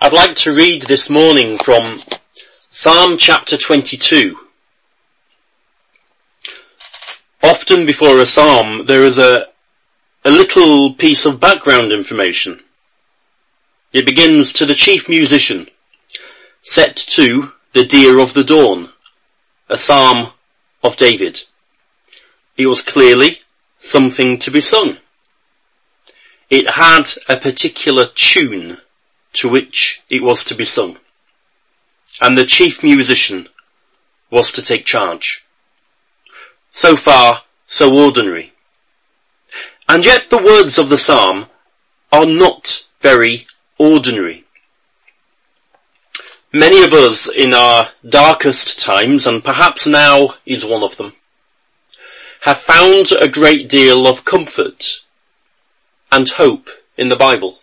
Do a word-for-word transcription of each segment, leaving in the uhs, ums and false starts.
I'd like to read this morning from Psalm chapter twenty-two. Often before a psalm there is a, a little piece of background information. It begins, "To the chief musician, set to the deer of the dawn," a psalm of David. It was clearly something to be sung. It had a particular tune to which it was to be sung, and the chief musician was to take charge. So far, so ordinary. And yet the words of the psalm are not very ordinary. Many of us in our darkest times, and perhaps now is one of them, have found a great deal of comfort and hope in the Bible.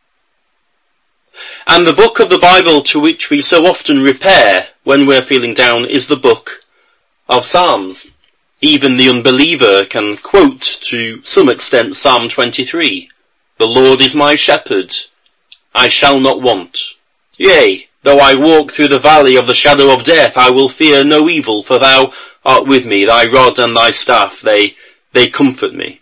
And the book of the Bible to which we so often repair when we're feeling down is the book of Psalms. Even the unbeliever can quote to some extent Psalm twenty-three. "The Lord is my shepherd, I shall not want. Yea, though I walk through the valley of the shadow of death, I will fear no evil, for thou art with me, thy rod and thy staff, they, they comfort me."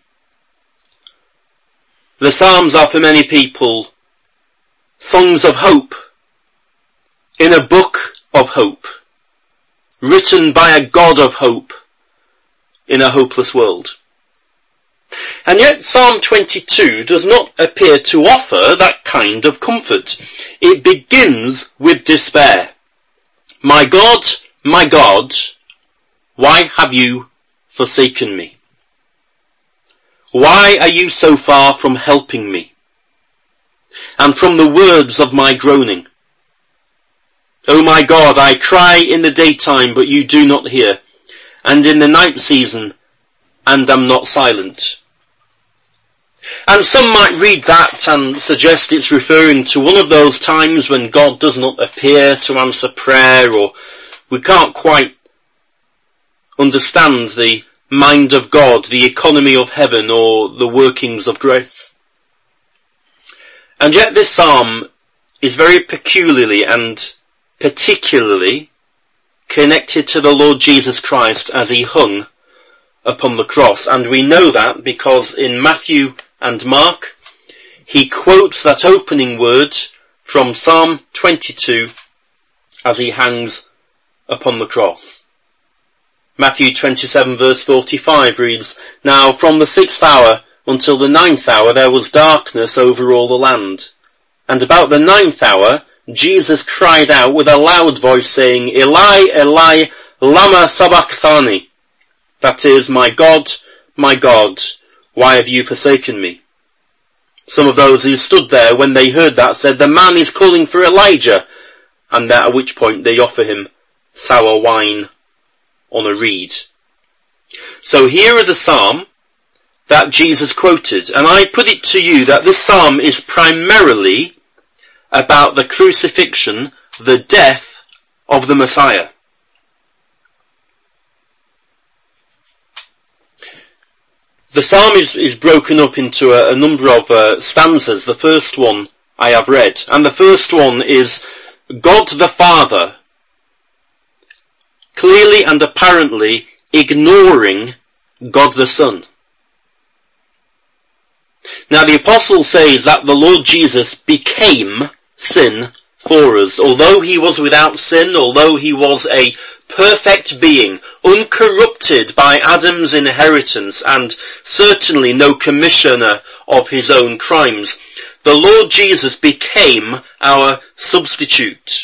The Psalms are for many people songs of hope, in a book of hope, written by a God of hope in a hopeless world. And yet Psalm twenty-two does not appear to offer that kind of comfort. It begins with despair. "My God, my God, why have you forsaken me? Why are you so far from helping me, and from the words of my groaning? O my God, I cry in the daytime, but you do not hear, and in the night season, and am not silent." And some might read that and suggest it's referring to one of those times when God does not appear to answer prayer, or we can't quite understand the mind of God, the economy of heaven, or the workings of grace. And yet this psalm is very peculiarly and particularly connected to the Lord Jesus Christ as he hung upon the cross. And we know that because in Matthew and Mark, he quotes that opening word from Psalm twenty-two as he hangs upon the cross. Matthew twenty-seven verse forty-five reads, "Now from the sixth hour until the ninth hour there was darkness over all the land. And about the ninth hour Jesus cried out with a loud voice, saying, Eli, Eli, lama sabachthani? That is, my God, my God, why have you forsaken me?" Some of those who stood there when they heard that said, "The man is calling for Elijah," and at which point they offer him sour wine on a reed. So here is a psalm that Jesus quoted, and I put it to you that this psalm is primarily about the crucifixion, the death of the Messiah. The psalm is, is broken up into a, a number of uh, stanzas. The first one I have read, and the first one is God the Father clearly and apparently ignoring God the Son. Now the apostle says that the Lord Jesus became sin for us. Although he was without sin, although he was a perfect being, uncorrupted by Adam's inheritance, and certainly no commissioner of his own crimes, the Lord Jesus became our substitute.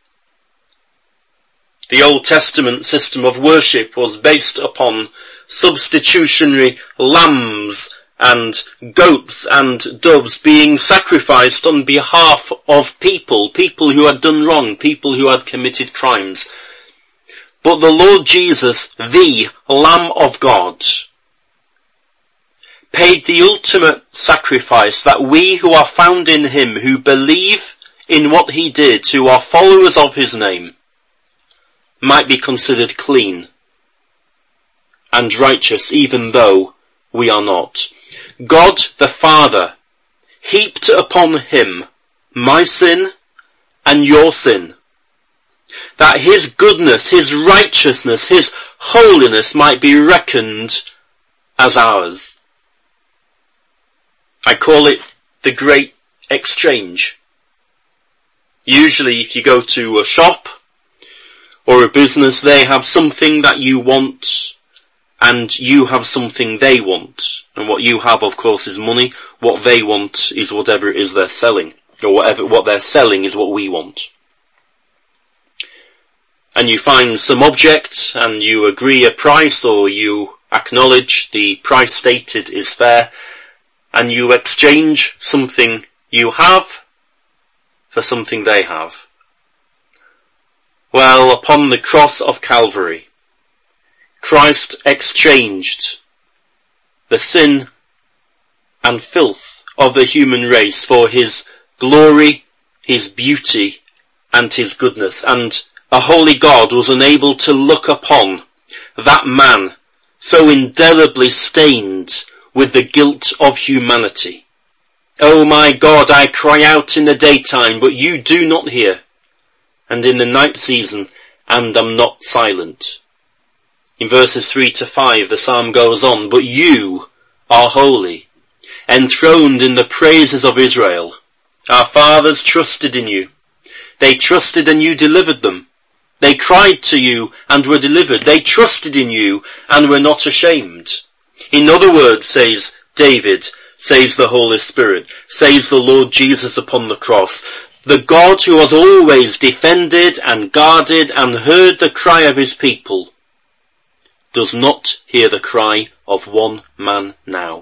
The Old Testament system of worship was based upon substitutionary lambs and goats and doves being sacrificed on behalf of people, people who had done wrong, people who had committed crimes. But the Lord Jesus, the Lamb of God, paid the ultimate sacrifice that we who are found in him, who believe in what he did, who are followers of his name, might be considered clean and righteous, even though we are not. God the Father heaped upon him my sin and your sin, that his goodness, his righteousness, his holiness might be reckoned as ours. I call it the great exchange. Usually if you go to a shop or a business, they have something that you want and you have something they want. And what you have, of course, is money. What they want is whatever it is they're selling. Or whatever, what they're selling is what we want. And you find some object and you agree a price, or you acknowledge the price stated is fair, and you exchange something you have for something they have. Well, upon the cross of Calvary, Christ exchanged the sin and filth of the human race for his glory, his beauty, and his goodness. And a holy God was unable to look upon that man so indelibly stained with the guilt of humanity. Oh my God, I cry out in the daytime, but you do not hear, and in the night season, and am not silent. In verses three to five, the psalm goes on, but you are holy, enthroned in the praises of Israel. Our fathers trusted in you. They trusted and you delivered them. They cried to you and were delivered. They trusted in you and were not ashamed. In other words, says David, says the Holy Spirit, says the Lord Jesus upon the cross, the God who has always defended and guarded and heard the cry of his people, does not hear the cry of one man now.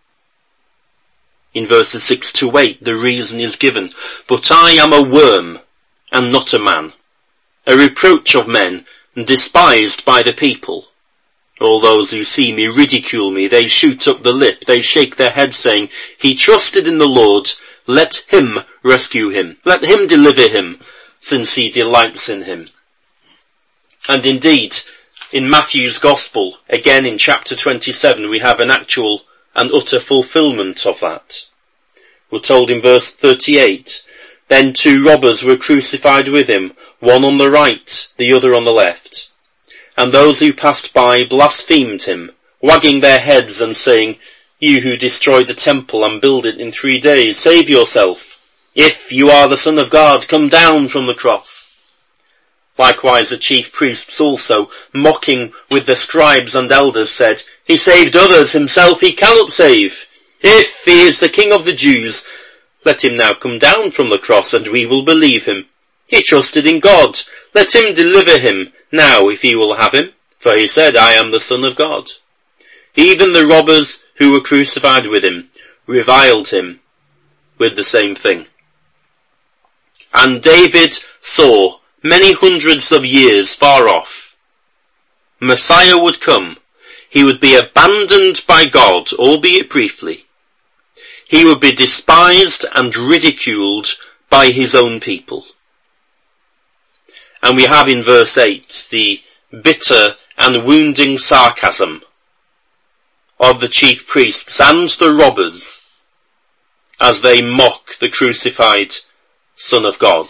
In verses six to eight, the reason is given. But I am a worm and not a man, a reproach of men and despised by the people. All those who see me ridicule me. They shoot up the lip. They shake their heads, saying, he trusted in the Lord. Let him rescue him. Let him deliver him, since he delights in him. And indeed, in Matthew's Gospel, again in chapter twenty-seven, we have an actual and utter fulfillment of that. We're told in verse thirty-eight, then two robbers were crucified with him, one on the right, the other on the left. And those who passed by blasphemed him, wagging their heads and saying, you who destroyed the temple and build it in three days, save yourself. If you are the Son of God, come down from the cross. Likewise the chief priests also, mocking with the scribes and elders, said, he saved others, himself he cannot save. If he is the King of the Jews, let him now come down from the cross, and we will believe him. He trusted in God. Let him deliver him now, if he will have him. For he said, I am the Son of God. Even the robbers who were crucified with him reviled him with the same thing. And David saw, many hundreds of years far off, Messiah would come. He would be abandoned by God, albeit briefly. He would be despised and ridiculed by his own people. And we have in verse eight the bitter and wounding sarcasm of the chief priests and the robbers as they mock the crucified Son of God.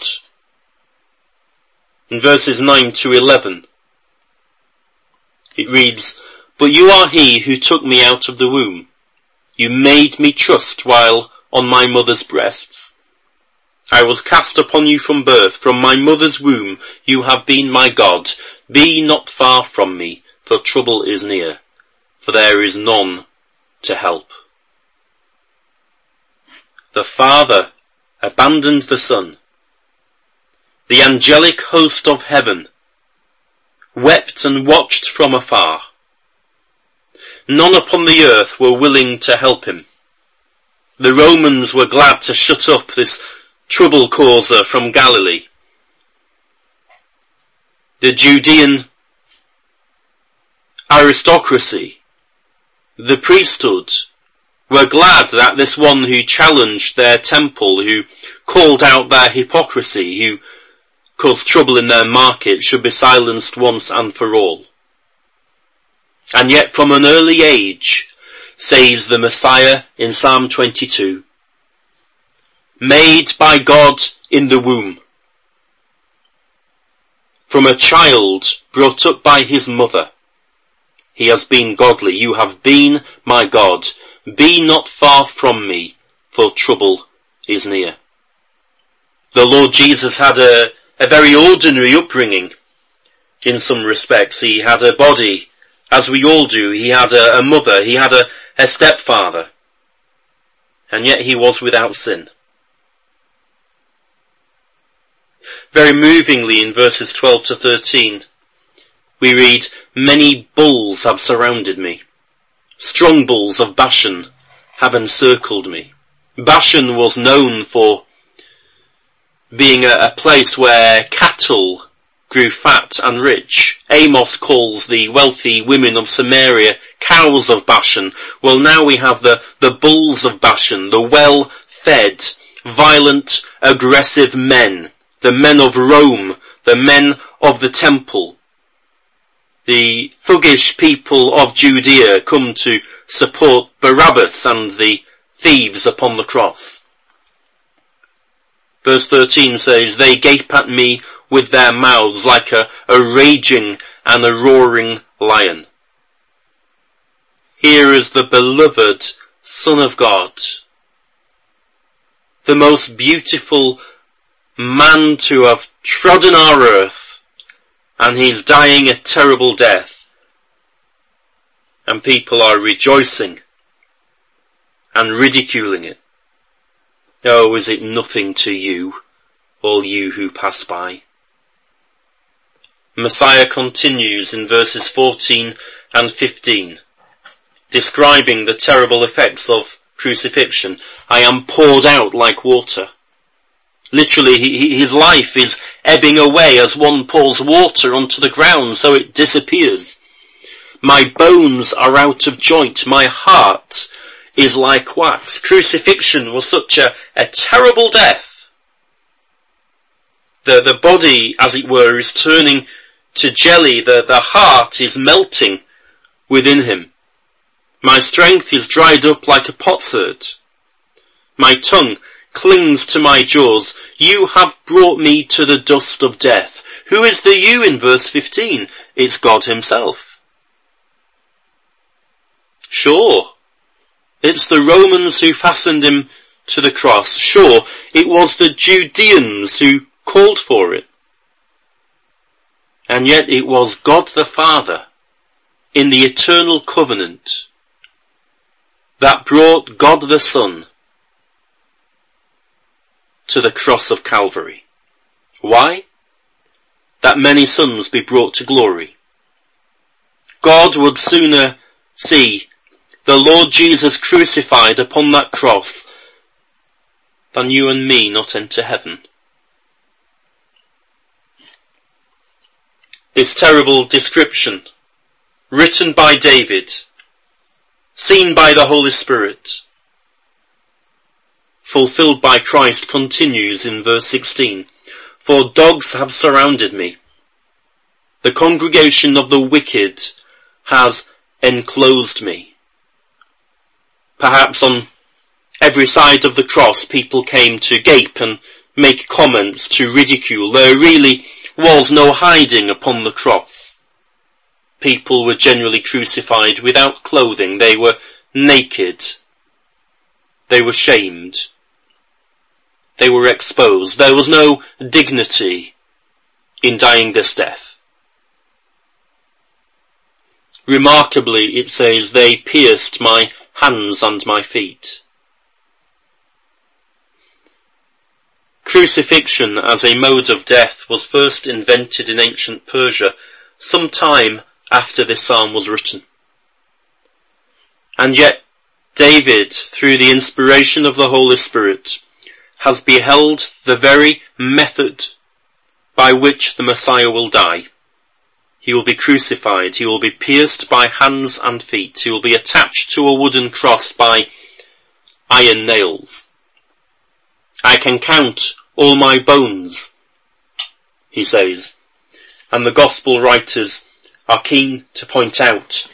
In verses nine to eleven, it reads, but you are he who took me out of the womb. You made me trust while on my mother's breasts. I was cast upon you from birth. From my mother's womb you have been my God. Be not far from me, for trouble is near, for there is none to help. The Father abandoned the Son. The angelic host of heaven wept and watched from afar. None upon the earth were willing to help him. The Romans were glad to shut up this trouble causer from Galilee. The Judean aristocracy, the priesthood, were glad that this one who challenged their temple, who called out their hypocrisy, who caused trouble in their market, should be silenced once and for all. And yet from an early age, says the Messiah in Psalm twenty-two, made by God in the womb, From a child brought up by his mother, he has been godly. You have been my God. Be not far from me, for trouble is near. The Lord Jesus had a, a very ordinary upbringing in some respects. He had a body, as we all do. He had a, a mother. He had a, a stepfather. And yet he was without sin. Very movingly in verses twelve to thirteen, we read, many bulls have surrounded me. Strong bulls of Bashan have encircled me. Bashan was known for being a, a place where cattle grew fat and rich. Amos calls the wealthy women of Samaria cows of Bashan. Well, now we have the, the bulls of Bashan, the well-fed, violent, aggressive men, the men of Rome, the men of the temple. The thuggish people of Judea come to support Barabbas and the thieves upon the cross. Verse thirteen says, they gape at me with their mouths like a, a raging and a roaring lion. Here is the beloved Son of God, the most beautiful man to have trodden our earth, and he's dying a terrible death. And people are rejoicing and ridiculing it. Oh, is it nothing to you, all you who pass by? Messiah continues in verses fourteen and fifteen, describing the terrible effects of crucifixion. I am poured out like water. Literally, he, his life is ebbing away as one pours water onto the ground so it disappears. My bones are out of joint. My heart is like wax. Crucifixion was such a, a terrible death. The, the body, as it were, is turning to jelly. The, the heart is melting within him. My strength is dried up like a potsherd. My tongue clings to my jaws. You have brought me to the dust of death. Who is the you in verse fifteen? It's God himself. Sure, it's the Romans who fastened him to the cross. Sure, it was the Judeans who called for it. And yet it was God the Father in the eternal covenant that brought God the Son to the cross of Calvary. Why? That many sons be brought to glory. God would sooner see the Lord Jesus crucified upon that cross than you and me not enter heaven. This terrible description, written by David, seen by the Holy Spirit, fulfilled by Christ, continues in verse sixteen. For dogs have surrounded me. The congregation of the wicked has enclosed me. Perhaps on every side of the cross people came to gape and make comments, to ridicule. There really was no hiding upon the cross. People were generally crucified without clothing. They were naked. They were shamed. They were exposed. There was no dignity in dying this death. Remarkably, it says, they pierced my hands and my feet. Crucifixion as a mode of death was first invented in ancient Persia some time after this psalm was written. And yet David, through the inspiration of the Holy Spirit, has beheld the very method by which the Messiah will die. He will be crucified. He will be pierced by hands and feet. He will be attached to a wooden cross by iron nails. I can count all my bones, he says. And the gospel writers are keen to point out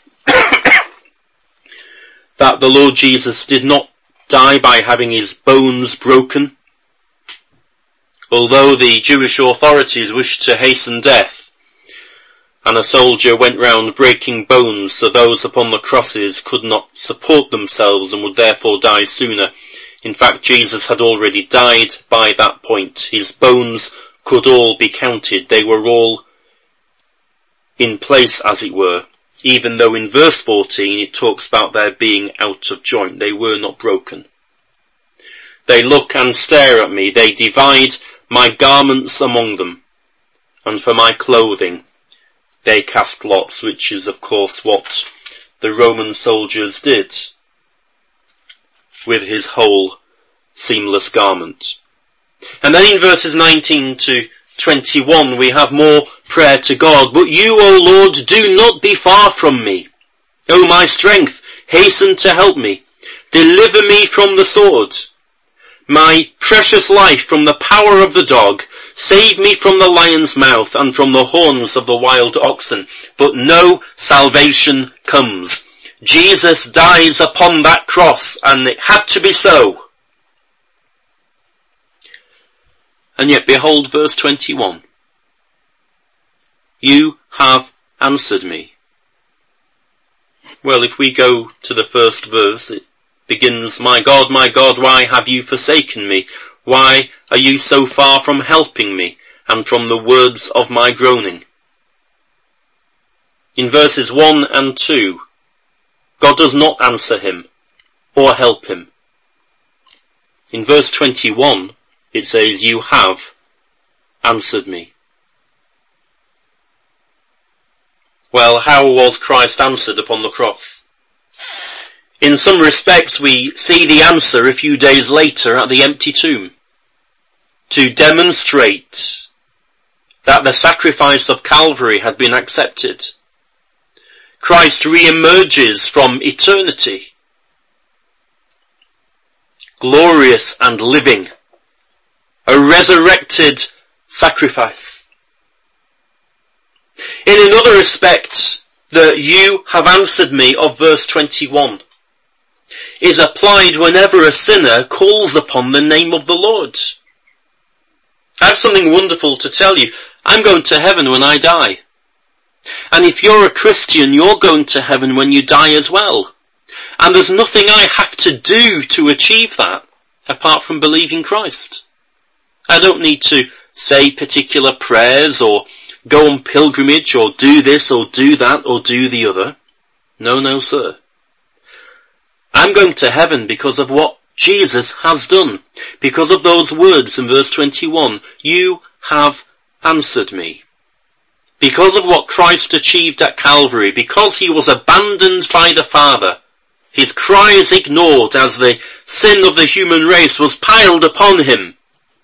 that the Lord Jesus did not die by having his bones broken. Although the Jewish authorities wished to hasten death, and a soldier went round breaking bones so those upon the crosses could not support themselves and would therefore die sooner. In fact, Jesus had already died by that point. His bones could all be counted. They were all in place, as it were, even though in verse fourteen it talks about their being out of joint. They were not broken. They look and stare at me. They divide my garments among them, and for my clothing they cast lots, which is of course what the Roman soldiers did with his whole seamless garment. And then in verses nineteen to twenty-one we have more prayer to God. But you, O Lord, do not be far from me. O my strength, hasten to help me. Deliver me from the sword, my precious life from the power of the dog. Save me from the lion's mouth and from the horns of the wild oxen. But no salvation comes. Jesus dies upon that cross, and it had to be so. And yet behold verse twenty-one. You have answered me. Well, if we go to the first verse, it begins, My God, my God, why have you forsaken me? Why are you so far from helping me and from the words of my groaning? In verses one and two, God does not answer him or help him. In verse twenty-one, it says, You have answered me. Well, how was Christ answered upon the cross? In some respects, we see the answer a few days later at the empty tomb, to demonstrate that the sacrifice of Calvary had been accepted. Christ re-emerges from eternity, glorious and living, a resurrected sacrifice. In another respect, the you have answered me of verse twenty-one is applied whenever a sinner calls upon the name of the Lord. I have something wonderful to tell you. I'm going to heaven when I die. And if you're a Christian, you're going to heaven when you die as well. And there's nothing I have to do to achieve that, apart from believing Christ. I don't need to say particular prayers or go on pilgrimage or do this or do that or do the other. No, no, sir. I'm going to heaven because of what Jesus has done. Because of those words in verse twenty-one, you have answered me. Because of what Christ achieved at Calvary, because he was abandoned by the Father, his cries ignored as the sin of the human race was piled upon him.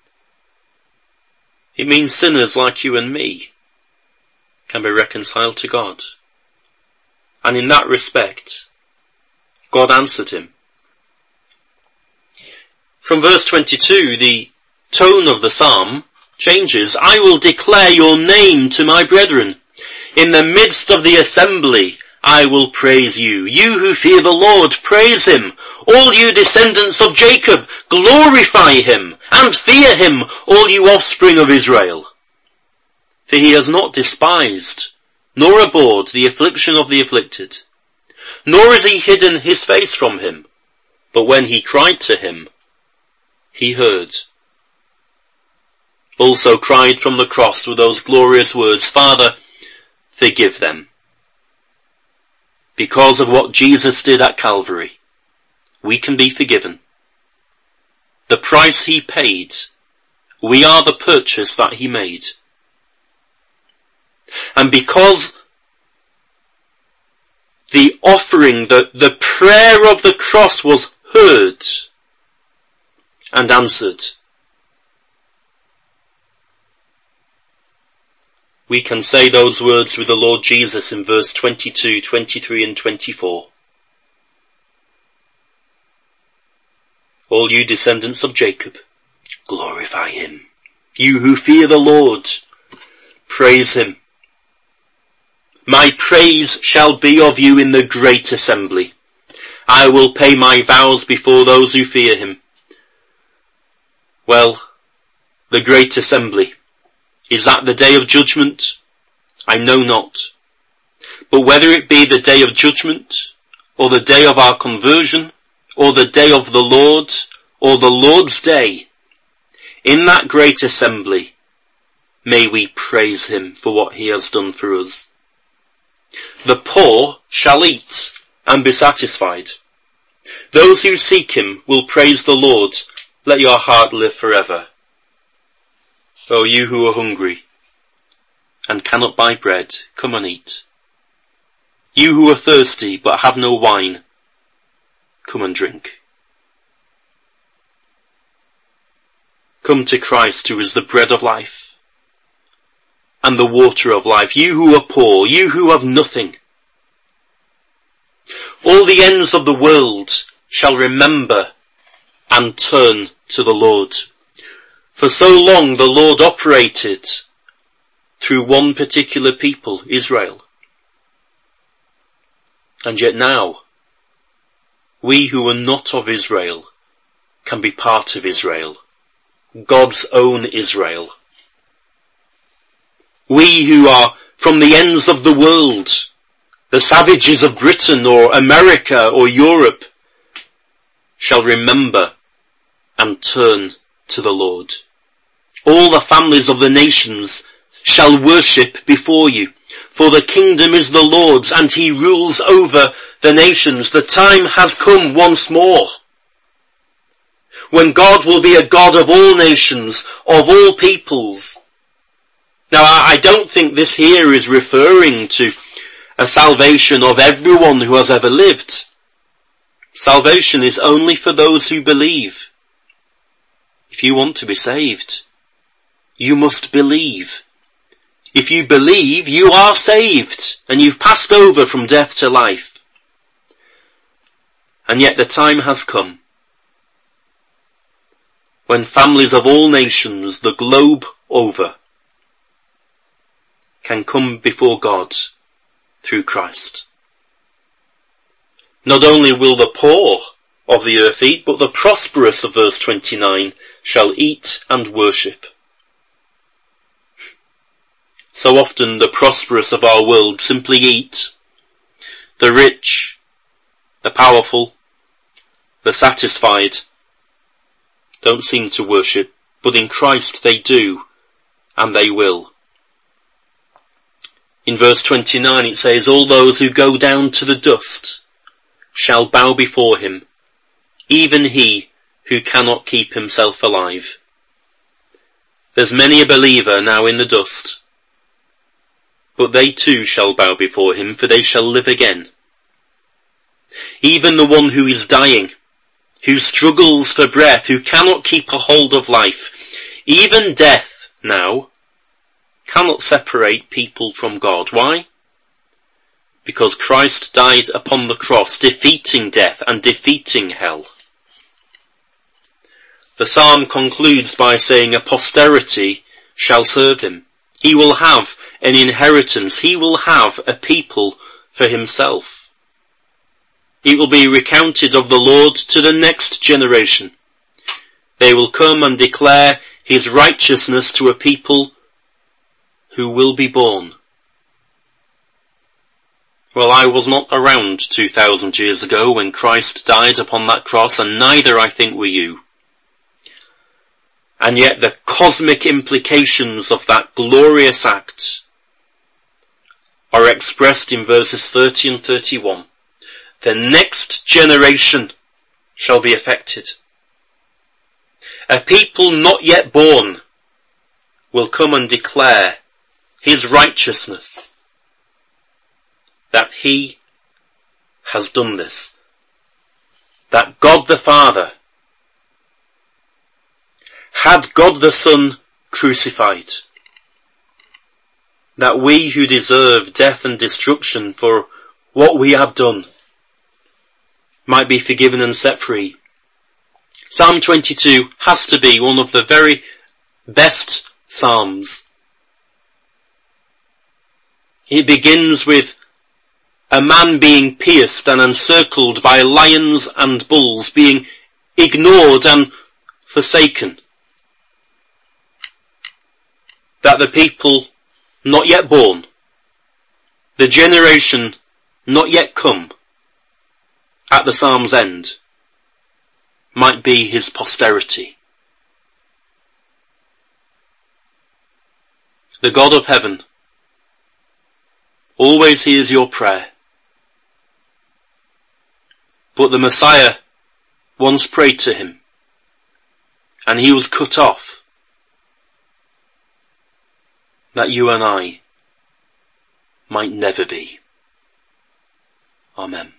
It means sinners like you and me can be reconciled to God. And in that respect, God answered him. From verse twenty-two, the tone of the psalm changes. I will declare your name to my brethren. In the midst of the assembly, I will praise you. You who fear the Lord, praise him. All you descendants of Jacob, glorify him and fear him, all you offspring of Israel. For he has not despised, nor abhorred the affliction of the afflicted, nor has he hidden his face from him. But when he cried to him, he heard. Also cried from the cross with those glorious words, Father, forgive them. Because of what Jesus did at Calvary, we can be forgiven. The price he paid, we are the purchase that he made. And because the offering, the, the prayer of the cross was heard and answered, we can say those words with the Lord Jesus in verse twenty-two, twenty-three and twenty-four. All you descendants of Jacob, glorify him. You who fear the Lord, praise him. My praise shall be of you in the great assembly. I will pay my vows before those who fear him. Well, the great assembly, is that the day of judgment? I know not. But whether it be the day of judgment, or the day of our conversion, or the day of the Lord, or the Lord's day, in that great assembly, may we praise him for what he has done for us. The poor shall eat and be satisfied. Those who seek him will praise the Lord. Let your heart live forever. O you who are hungry and cannot buy bread, come and eat. You who are thirsty but have no wine, come and drink. Come to Christ, who is the bread of life and the water of life. You who are poor, you who have nothing. All the ends of the world shall remember and turn to the Lord. For so long the Lord operated through one particular people, Israel. And yet now, we who are not of Israel can be part of Israel, God's own Israel. We who are from the ends of the world, the savages of Britain or America or Europe, shall remember and turn to the Lord. All the families of the nations shall worship before you, for the kingdom is the Lord's, and he rules over the nations. The time has come once more, when God will be a God of all nations, of all peoples. Now, I don't think this here is referring to a salvation of everyone who has ever lived. Salvation is only for those who believe. If you want to be saved, you must believe. If you believe, you are saved, and you've passed over from death to life. And yet the time has come when families of all nations, the globe over, can come before God through Christ. Not only will the poor of the earth eat, but the prosperous of verse twenty-nine shall eat and worship. So often the prosperous of our world simply eat. The rich, the powerful, the satisfied don't seem to worship, but in Christ they do, and they will. In verse twenty-nine it says, all those who go down to the dust shall bow before him, even he who cannot keep himself alive. There's many a believer now in the dust, but they too shall bow before him, for they shall live again. Even the one who is dying, who struggles for breath, who cannot keep a hold of life, even death now cannot separate people from God. Why? Because Christ died upon the cross, defeating death and defeating hell. The psalm concludes by saying, a posterity shall serve him. He will have an inheritance. He will have a people for himself. It will be recounted of the Lord to the next generation. They will come and declare his righteousness to a people who will be born. Well, I was not around two thousand years ago when Christ died upon that cross, and neither, I think, were you. And yet the cosmic implications of that glorious act are expressed in verses thirty and thirty-one. The next generation shall be affected. A people not yet born will come and declare his righteousness, that he has done this, that God the Father had God the Son crucified, that we who deserve death and destruction for what we have done might be forgiven and set free. Psalm twenty-two has to be one of the very best psalms. It begins with a man being pierced and encircled by lions and bulls, being ignored and forsaken. That the people not yet born the generation not yet come at the psalm's end might be his posterity. The God of heaven always hears your prayer. But the Messiah once prayed to him, and he was cut off, that you and I might never be. Amen.